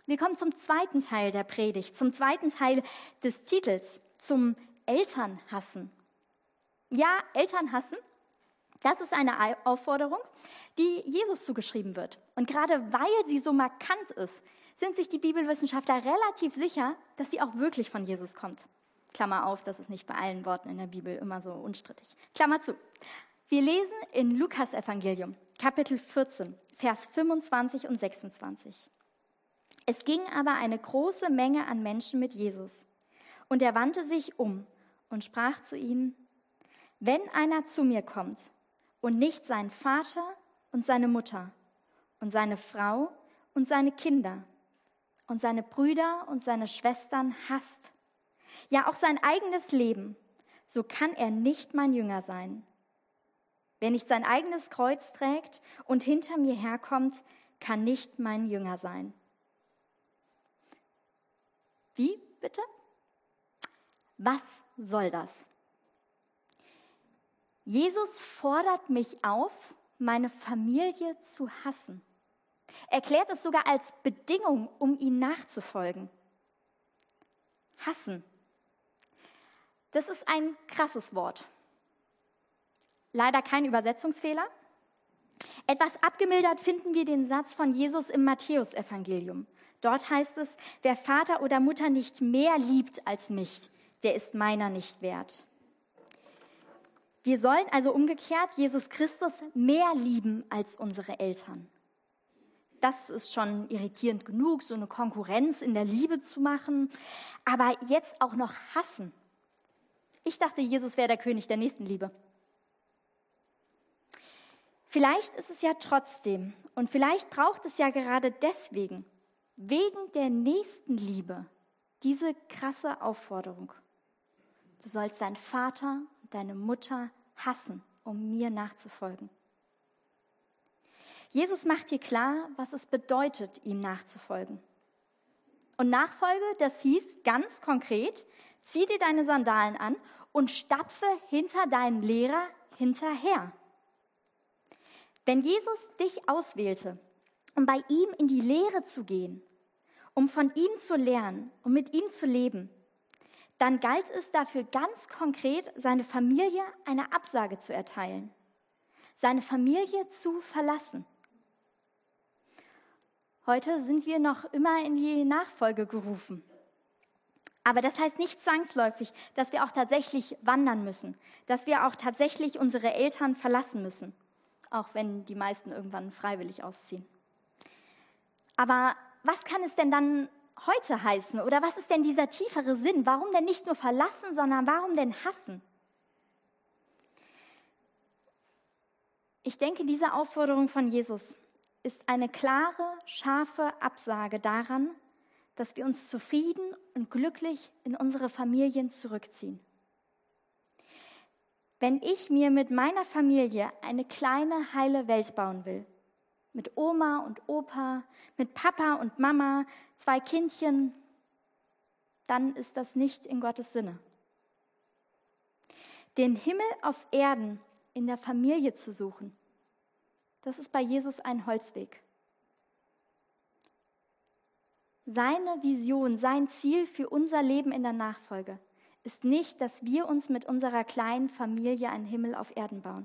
Wir kommen zum zweiten Teil der Predigt, zum zweiten Teil des Titels, zum Elternhassen. Ja, Elternhassen, das ist eine Aufforderung, die Jesus zugeschrieben wird. Und gerade weil sie so markant ist, sind sich die Bibelwissenschaftler relativ sicher, dass sie auch wirklich von Jesus kommt. Klammer auf, das ist nicht bei allen Worten in der Bibel immer so unstrittig. Klammer zu. Wir lesen in Lukas-Evangelium, Kapitel 14, Vers 25 und 26. Es ging aber eine große Menge an Menschen mit Jesus. Und er wandte sich um und sprach zu ihnen: Wenn einer zu mir kommt und nicht seinen Vater und seine Mutter und seine Frau und seine Kinder und seine Brüder und seine Schwestern hasst, ja auch sein eigenes Leben, so kann er nicht mein Jünger sein. Wer nicht sein eigenes Kreuz trägt und hinter mir herkommt, kann nicht mein Jünger sein. Wie bitte? Was soll das? Jesus fordert mich auf, meine Familie zu hassen. Er erklärt es sogar als Bedingung, um ihm nachzufolgen. Hassen. Das ist ein krasses Wort. Leider kein Übersetzungsfehler. Etwas abgemildert finden wir den Satz von Jesus im Matthäusevangelium. Dort heißt es: Wer Vater oder Mutter nicht mehr liebt als mich, der ist meiner nicht wert. Wir sollen also umgekehrt Jesus Christus mehr lieben als unsere Eltern. Das ist schon irritierend genug, so eine Konkurrenz in der Liebe zu machen, aber jetzt auch noch hassen. Ich dachte, Jesus wäre der König der Nächstenliebe. Vielleicht ist es ja trotzdem und vielleicht braucht es ja gerade deswegen, wegen der Nächstenliebe, diese krasse Aufforderung. Du sollst deinen Vater und deine Mutter hassen, um mir nachzufolgen. Jesus macht hier klar, was es bedeutet, ihm nachzufolgen. Und Nachfolge, das hieß ganz konkret: Zieh dir deine Sandalen an und stapfe hinter deinen Lehrer hinterher. Wenn Jesus dich auswählte, um bei ihm in die Lehre zu gehen, um von ihm zu lernen, um mit ihm zu leben, dann galt es dafür ganz konkret, seine Familie eine Absage zu erteilen, seine Familie zu verlassen. Heute sind wir noch immer in die Nachfolge gerufen. Aber das heißt nicht zwangsläufig, dass wir auch tatsächlich wandern müssen, dass wir auch tatsächlich unsere Eltern verlassen müssen, auch wenn die meisten irgendwann freiwillig ausziehen. Aber was kann es denn dann heute heißen? Oder was ist denn dieser tiefere Sinn? Warum denn nicht nur verlassen, sondern warum denn hassen? Ich denke, diese Aufforderung von Jesus ist eine klare, scharfe Absage daran, dass wir uns zufrieden und glücklich in unsere Familien zurückziehen. Wenn ich mir mit meiner Familie eine kleine, heile Welt bauen will, mit Oma und Opa, mit Papa und Mama, 2 Kindchen, dann ist das nicht in Gottes Sinne. Den Himmel auf Erden in der Familie zu suchen, das ist bei Jesus ein Holzweg. Seine Vision, sein Ziel für unser Leben in der Nachfolge ist nicht, dass wir uns mit unserer kleinen Familie einen Himmel auf Erden bauen.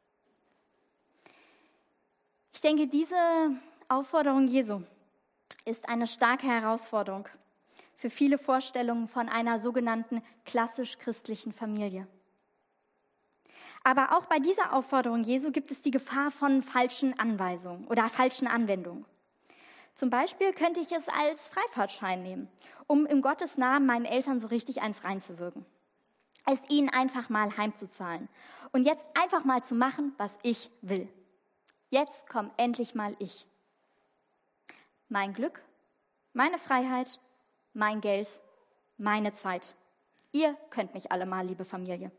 Ich denke, diese Aufforderung Jesu ist eine starke Herausforderung für viele Vorstellungen von einer sogenannten klassisch-christlichen Familie. Aber auch bei dieser Aufforderung Jesu gibt es die Gefahr von falschen Anweisungen oder falschen Anwendungen. Zum Beispiel könnte ich es als Freifahrtschein nehmen, um in Gottes Namen meinen Eltern so richtig eins reinzuwirken. Es ihnen einfach mal heimzuzahlen und jetzt einfach mal zu machen, was ich will. Jetzt komm endlich mal ich. Mein Glück, meine Freiheit, mein Geld, meine Zeit. Ihr könnt mich alle mal, liebe Familie.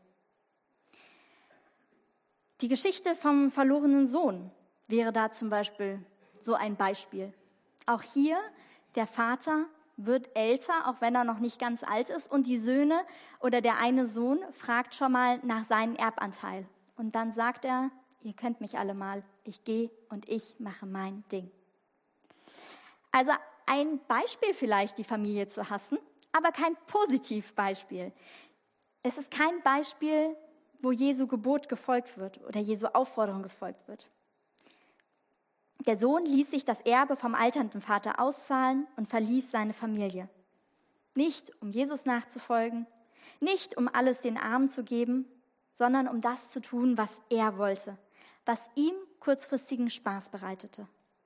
Die Geschichte vom verlorenen Sohn wäre da zum Beispiel so ein Beispiel. Auch hier, der Vater wird älter, auch wenn er noch nicht ganz alt ist, und die Söhne oder der eine Sohn fragt schon mal nach seinem Erbanteil. Und dann sagt er: Ihr könnt mich alle mal, ich gehe und ich mache mein Ding. Also ein Beispiel vielleicht, die Familie zu hassen, aber kein Positivbeispiel. Es ist kein Beispiel, wo Jesu Gebot gefolgt wird oder Jesu Aufforderung gefolgt wird. Der Sohn ließ sich das Erbe vom alternden Vater auszahlen und verließ seine Familie. Nicht, um Jesus nachzufolgen, nicht, um alles den Armen zu geben, sondern um das zu tun, was er wollte, was ihm kurzfristigen Spaß bereitete.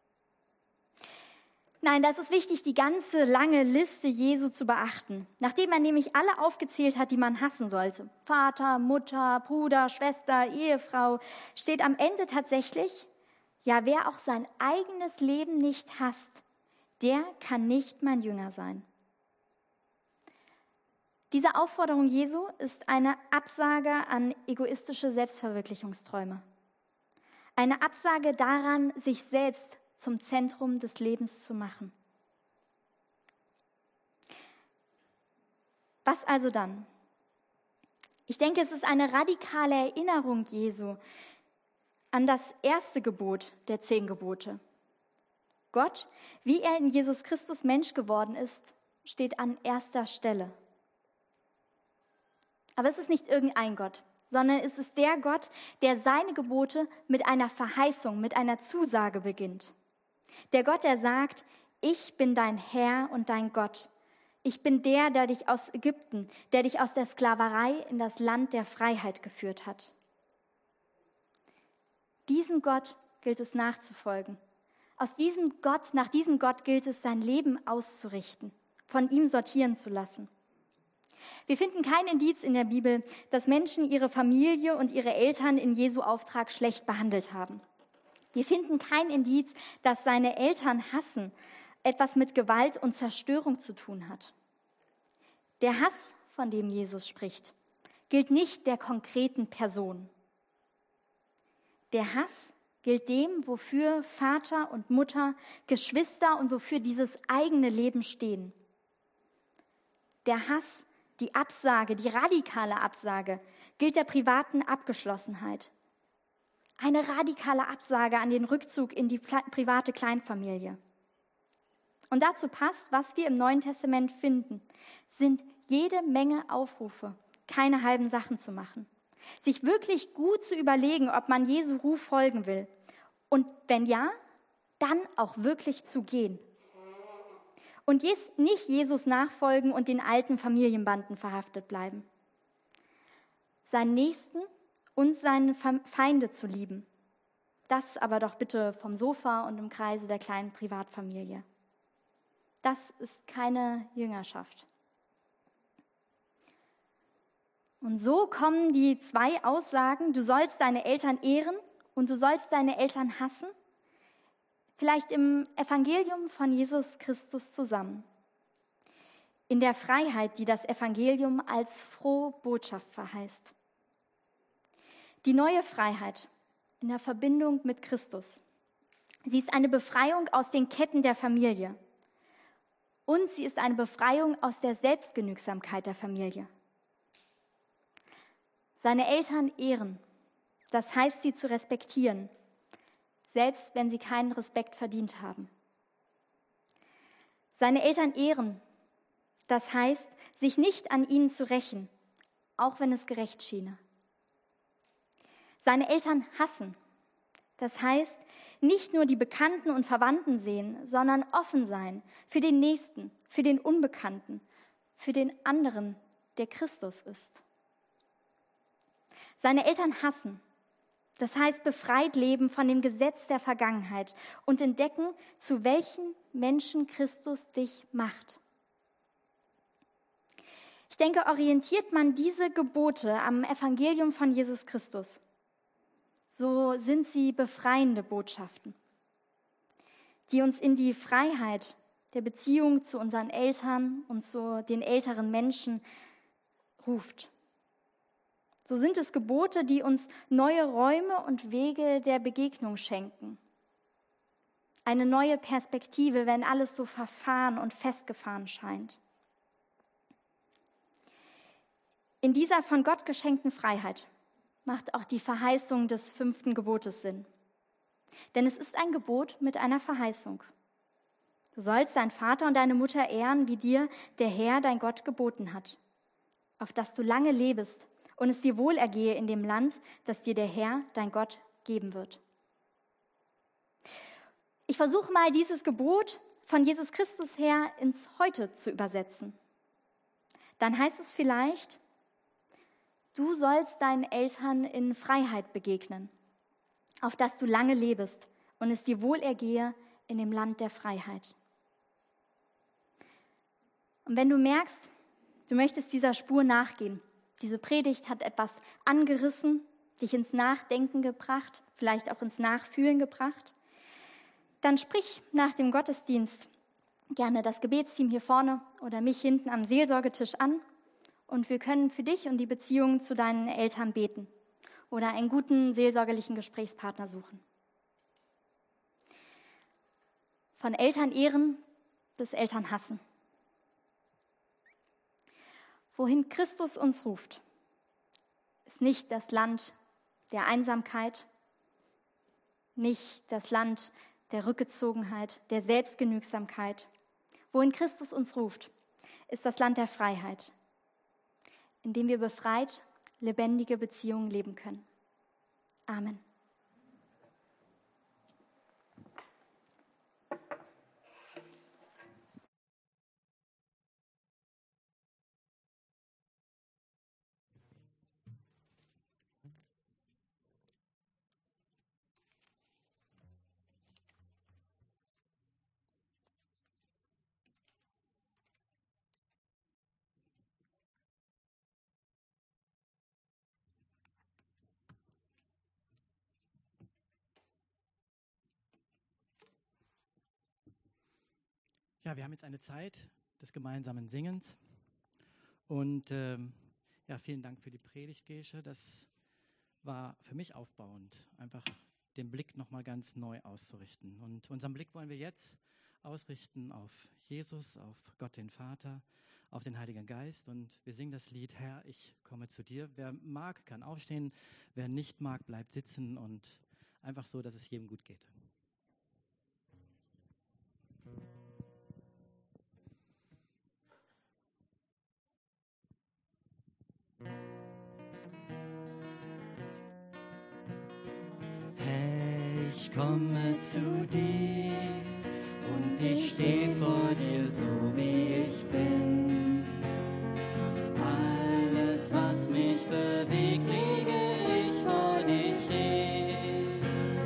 Nein, das ist wichtig, die ganze lange Liste Jesu zu beachten, nachdem er nämlich alle aufgezählt hat, die man hassen sollte. Vater, Mutter, Bruder, Schwester, Ehefrau, steht am Ende tatsächlich, ja, wer auch sein eigenes Leben nicht hasst, der kann nicht mein Jünger sein. Diese Aufforderung Jesu ist eine Absage an egoistische Selbstverwirklichungsträume. Eine Absage daran, sich selbst zum Zentrum des Lebens zu machen. Was also dann? Ich denke, es ist eine radikale Erinnerung Jesu an das erste Gebot der 10 Gebote. Gott, wie er in Jesus Christus Mensch geworden ist, steht an erster Stelle. Aber es ist nicht irgendein Gott, sondern es ist der Gott, der seine Gebote mit einer Verheißung, mit einer Zusage beginnt. Der Gott, der sagt, ich bin dein Herr und dein Gott. Ich bin der dich aus Ägypten, der dich aus der Sklaverei in das Land der Freiheit geführt hat. Diesem Gott gilt es nachzufolgen. Nach diesem Gott gilt es, sein Leben auszurichten, von ihm sortieren zu lassen. Wir finden kein Indiz in der Bibel, dass Menschen ihre Familie und ihre Eltern in Jesu Auftrag schlecht behandelt haben. Wir finden kein Indiz, dass seine Eltern hassen etwas mit Gewalt und Zerstörung zu tun hat. Der Hass, von dem Jesus spricht, gilt nicht der konkreten Person. Der Hass gilt dem, wofür Vater und Mutter, Geschwister und wofür dieses eigene Leben stehen. Der Hass, die Absage, die radikale Absage, gilt der privaten Abgeschlossenheit. Eine radikale Absage an den Rückzug in die private Kleinfamilie. Und dazu passt, was wir im Neuen Testament finden, sind jede Menge Aufrufe, keine halben Sachen zu machen. Sich wirklich gut zu überlegen, ob man Jesu Ruf folgen will. Und wenn ja, dann auch wirklich zu gehen. Und nicht Jesus nachfolgen und den alten Familienbanden verhaftet bleiben. Seinen Nächsten und seine Feinde zu lieben. Das aber doch bitte vom Sofa und im Kreise der kleinen Privatfamilie. Das ist keine Jüngerschaft. Und so kommen die 2 Aussagen, du sollst deine Eltern ehren und du sollst deine Eltern hassen, vielleicht im Evangelium von Jesus Christus zusammen. In der Freiheit, die das Evangelium als frohe Botschaft verheißt. Die neue Freiheit in der Verbindung mit Christus. Sie ist eine Befreiung aus den Ketten der Familie. Und sie ist eine Befreiung aus der Selbstgenügsamkeit der Familie. Seine Eltern ehren, das heißt, sie zu respektieren, selbst wenn sie keinen Respekt verdient haben. Seine Eltern ehren, das heißt, sich nicht an ihnen zu rächen, auch wenn es gerecht schiene. Seine Eltern hassen, das heißt, nicht nur die Bekannten und Verwandten sehen, sondern offen sein für den Nächsten, für den Unbekannten, für den anderen, der Christus ist. Seine Eltern hassen, das heißt befreit leben von dem Gesetz der Vergangenheit und entdecken, zu welchen Menschen Christus dich macht. Ich denke, orientiert man diese Gebote am Evangelium von Jesus Christus, so sind sie befreiende Botschaften, die uns in die Freiheit der Beziehung zu unseren Eltern und zu den älteren Menschen ruft. So sind es Gebote, die uns neue Räume und Wege der Begegnung schenken. Eine neue Perspektive, wenn alles so verfahren und festgefahren scheint. In dieser von Gott geschenkten Freiheit macht auch die Verheißung des 5. Gebotes Sinn. Denn es ist ein Gebot mit einer Verheißung. Du sollst deinen Vater und deine Mutter ehren, wie dir der Herr, dein Gott, geboten hat, auf dass du lange lebest und es dir wohl ergehe in dem Land, das dir der Herr, dein Gott, geben wird. Ich versuche mal, dieses Gebot von Jesus Christus her ins Heute zu übersetzen. Dann heißt es vielleicht, du sollst deinen Eltern in Freiheit begegnen, auf dass du lange lebest und es dir wohl ergehe in dem Land der Freiheit. Und wenn du merkst, du möchtest dieser Spur nachgehen, diese Predigt hat etwas angerissen, dich ins Nachdenken gebracht, vielleicht auch ins Nachfühlen gebracht, dann sprich nach dem Gottesdienst gerne das Gebetsteam hier vorne oder mich hinten am Seelsorgetisch an und wir können für dich und die Beziehung zu deinen Eltern beten oder einen guten seelsorgerlichen Gesprächspartner suchen. Von Eltern ehren bis Eltern hassen. Wohin Christus uns ruft, ist nicht das Land der Einsamkeit, nicht das Land der Rückgezogenheit, der Selbstgenügsamkeit. Wohin Christus uns ruft, ist das Land der Freiheit, in dem wir befreit, lebendige Beziehungen leben können. Amen. Ja, wir haben jetzt eine Zeit des gemeinsamen Singens und ja, vielen Dank für die Predigt, Gesche. Das war für mich aufbauend, einfach den Blick nochmal ganz neu auszurichten. Und unseren Blick wollen wir jetzt ausrichten auf Jesus, auf Gott den Vater, auf den Heiligen Geist und wir singen das Lied, Herr, ich komme zu dir. Wer mag, kann aufstehen, wer nicht mag, bleibt sitzen und einfach so, dass es jedem gut geht. Ich komme zu dir und ich stehe vor dir so wie ich bin. Alles, was mich bewegt, lege ich vor dich hin.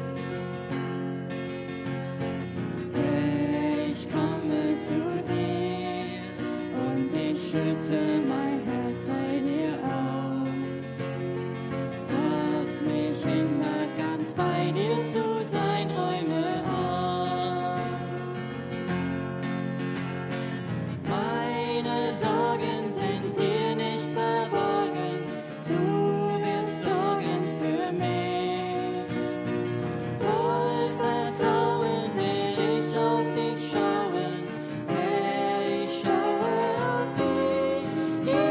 Ich komme zu dir und ich schütte mein Herz bei dir aus. Was mich hindert, ganz bei dir zu sein, räume auf. Meine Sorgen sind dir nicht verborgen, du wirst sorgen für mich. Voll Vertrauen will ich auf dich schauen, Herr, ich schaue auf dich.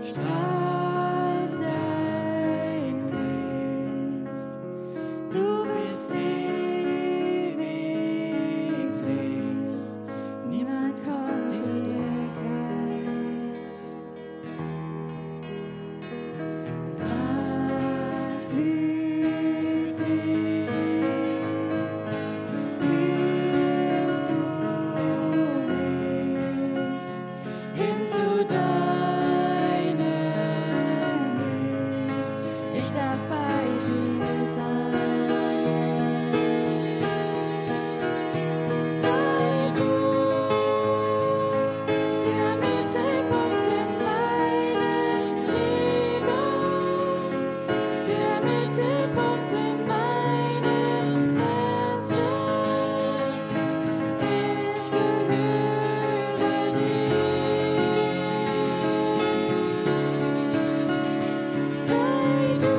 strahlt dein Licht. Du bist ewig Licht, niemand kommt dir gleich. Sanftmütig führst du mich hin zu deinem Licht. Ich darf bei dir sein. Sei du der Mittelpunkt in meinem Leben, der Mittelpunkt in meinem Herzen. Ich gehöre dir. Sei du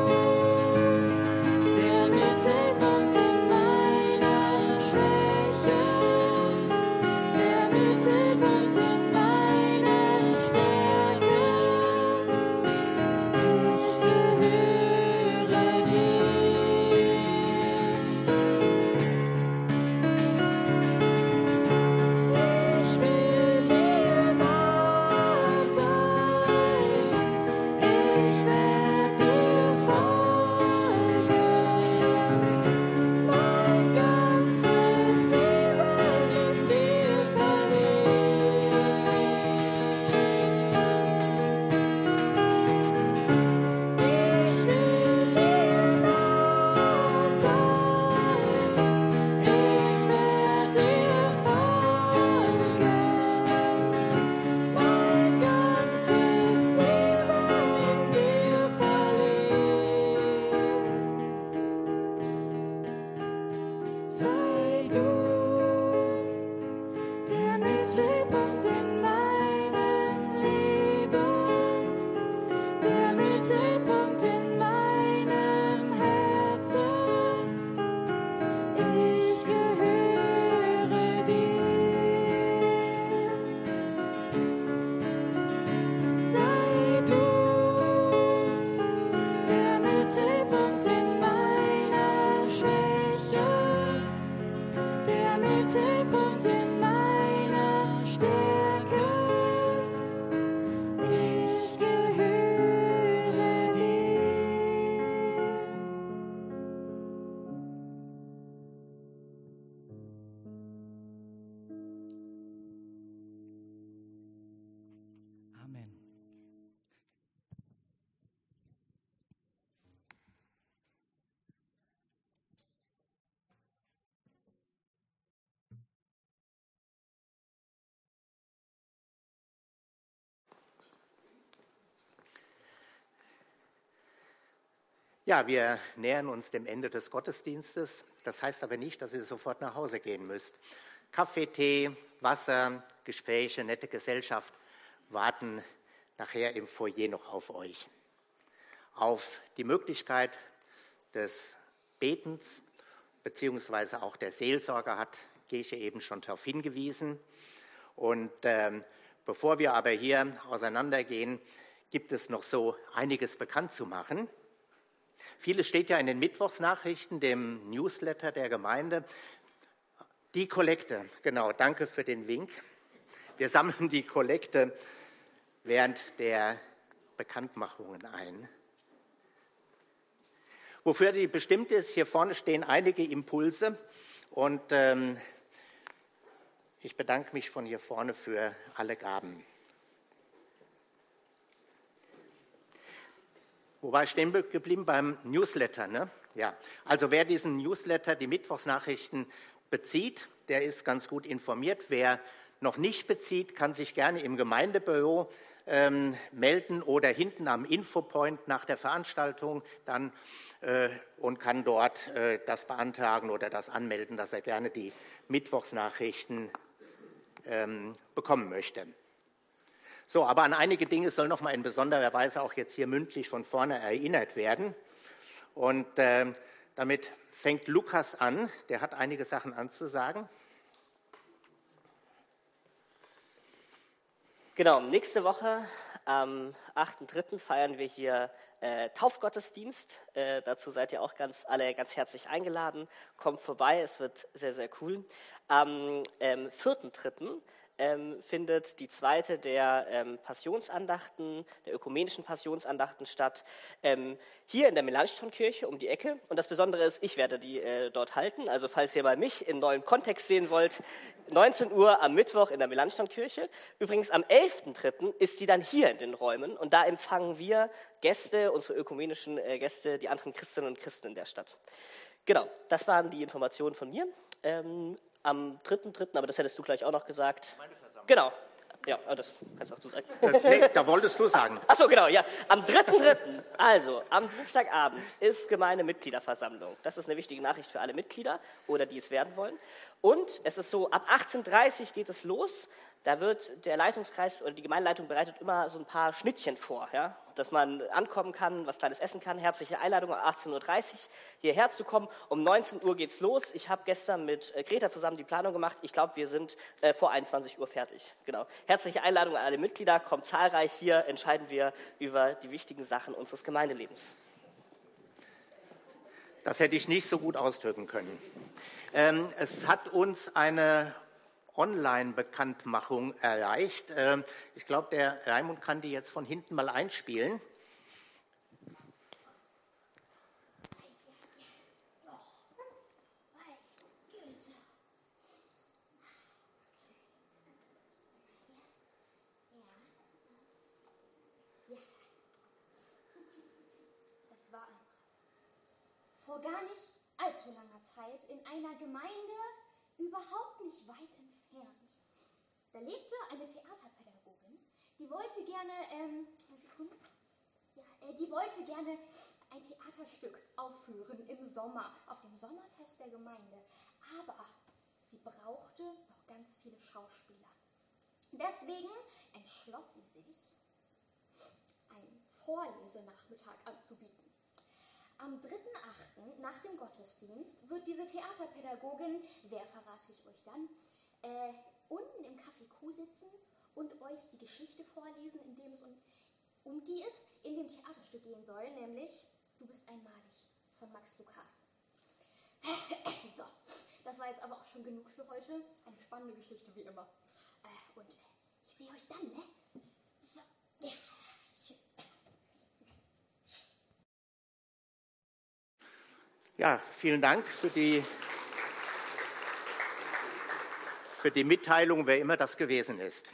der Mittelpunkt in meiner Schwäche, der Mittelpunkt in meiner Stärke. Ich gehöre dir. Ich will dir nah sein. Ich werd dir folgen. Mein ganzes Leben in dir verlieren. Ich will dir nah sein. Ich werd dir folgen. Mein ganzes Leben in dir verlieren. Sei du der Mittelpunkt in meinem Leben, der Mittelpunkt in meinem Herzen. Ich gehöre dir. Sei du der Mittelpunkt in meiner Schwäche, der Mittelpunkt in meiner Stärke. Ich gehöre dir. Amen. Ja, wir nähern uns dem Ende des Gottesdienstes. Das heißt aber nicht, dass ihr sofort nach Hause gehen müsst. Kaffee, Tee, Wasser, Gespräche, nette Gesellschaft warten nachher im Foyer noch auf euch. Auf die Möglichkeit des Betens beziehungsweise auch der Seelsorge hat Gesche eben schon darauf hingewiesen. Und bevor wir aber hier auseinandergehen, gibt es noch so einiges bekannt zu machen. Vieles steht ja in den Mittwochsnachrichten, dem Newsletter der Gemeinde. Die Kollekte, genau, danke für den Wink. Wir sammeln die Kollekte während der Bekanntmachungen ein. Wofür die bestimmt ist, hier vorne stehen einige Impulse und ich bedanke mich von hier vorne für alle Gaben. Wo war ich stehen geblieben? Beim Newsletter, ne? Ja, also wer diesen Newsletter, die Mittwochsnachrichten bezieht, der ist ganz gut informiert. Wer noch nicht bezieht, kann sich gerne im Gemeindebüro melden oder hinten am Infopoint nach der Veranstaltung dann und kann dort das beantragen oder das anmelden, dass er gerne die Mittwochsnachrichten bekommen möchte. So, aber an einige Dinge soll noch mal in besonderer Weise auch jetzt hier mündlich von vorne erinnert werden. Und damit fängt Lukas an, der hat einige Sachen anzusagen. Genau, nächste Woche Am 8.3. feiern wir hier Taufgottesdienst. Dazu seid ihr auch alle ganz herzlich eingeladen. Kommt vorbei, es wird sehr, sehr cool. Am 4.3. findet die zweite der Passionsandachten, der ökumenischen Passionsandachten statt, hier in der Melanchthon-Kirche um die Ecke. Und das Besondere ist, ich werde die dort halten. Also falls ihr mal mich in neuem Kontext sehen wollt, 19 Uhr am Mittwoch in der Melanchthon-Kirche. Übrigens am 11.3. ist sie dann hier in den Räumen und da empfangen wir Gäste, unsere ökumenischen Gäste, die anderen Christinnen und Christen in der Stadt. Genau, das waren die Informationen von mir. Am 3.3., aber das hättest du gleich auch noch gesagt. Meine Versammlung. Genau, ja, das kannst du auch so sagen. Nee, da wolltest du sagen. Ach so, genau, ja. Am 3.3., also am Dienstagabend, ist Gemeindemitgliederversammlung. Das ist eine wichtige Nachricht für alle Mitglieder oder die es werden wollen. Und es ist so, ab 18.30 Uhr geht es los. Da wird der Leitungskreis oder die Gemeindeleitung bereitet immer so ein paar Schnittchen vor, ja, dass man ankommen kann, was Kleines essen kann. Herzliche Einladung, um 18.30 Uhr hierher zu kommen. Um 19 Uhr geht's los. Ich habe gestern mit Greta zusammen die Planung gemacht. Ich glaube, wir sind vor 21 Uhr fertig. Genau. Herzliche Einladung an alle Mitglieder. Kommt zahlreich. Hier entscheiden wir über die wichtigen Sachen unseres Gemeindelebens. Das hätte ich nicht so gut ausdrücken können. Es hat uns eine Online-Bekanntmachung erreicht. Ich glaube, der Raimund kann die jetzt von hinten mal einspielen. Es war vor gar nicht allzu langer Zeit in einer Gemeinde überhaupt nicht weit entfernt. Da lebte eine Theaterpädagogin, die wollte gerne, die wollte gerne ein Theaterstück aufführen im Sommer, auf dem Sommerfest der Gemeinde. Aber sie brauchte noch ganz viele Schauspieler. Deswegen entschloss sie sich, einen Vorlesenachmittag anzubieten. Am 3.8. nach dem Gottesdienst wird diese Theaterpädagogin, wer verrate ich euch dann, unten im Café Kuh sitzen und euch die Geschichte vorlesen, um die es in dem Theaterstück gehen soll, nämlich Du bist einmalig von Max Lucado. So, das war jetzt aber auch schon genug für heute. Eine spannende Geschichte wie immer. Und ich sehe euch dann, ne? So, ja. Ja, vielen Dank für die Mitteilung, wer immer das gewesen ist.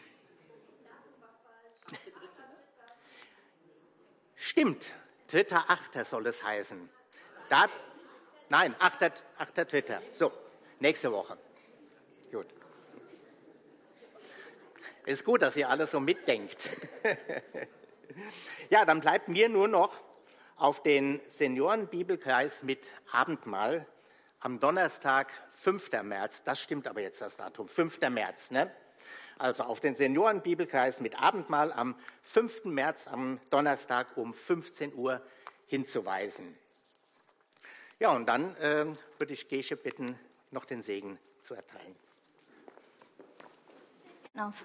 Stimmt, 3.8. soll es heißen. Nein, 8.3. So, nächste Woche. Gut. Ist gut, dass ihr alles so mitdenkt. Ja, dann bleibt mir nur noch auf den Seniorenbibelkreis mit Abendmahl am Donnerstag, 5. März. Das stimmt aber jetzt das Datum, 5. März, ne? Also auf den Seniorenbibelkreis mit Abendmahl am 5. März, am Donnerstag um 15 Uhr hinzuweisen. Ja, und dann würde ich Gesche bitten, noch den Segen zu erteilen. Auf.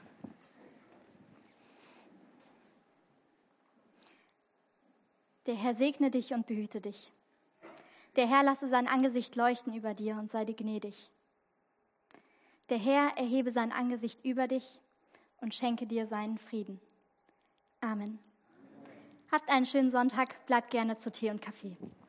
Der Herr segne dich und behüte dich. Der Herr lasse sein Angesicht leuchten über dir und sei dir gnädig. Der Herr erhebe sein Angesicht über dich und schenke dir seinen Frieden. Amen. Habt einen schönen Sonntag, bleibt gerne zu Tee und Kaffee.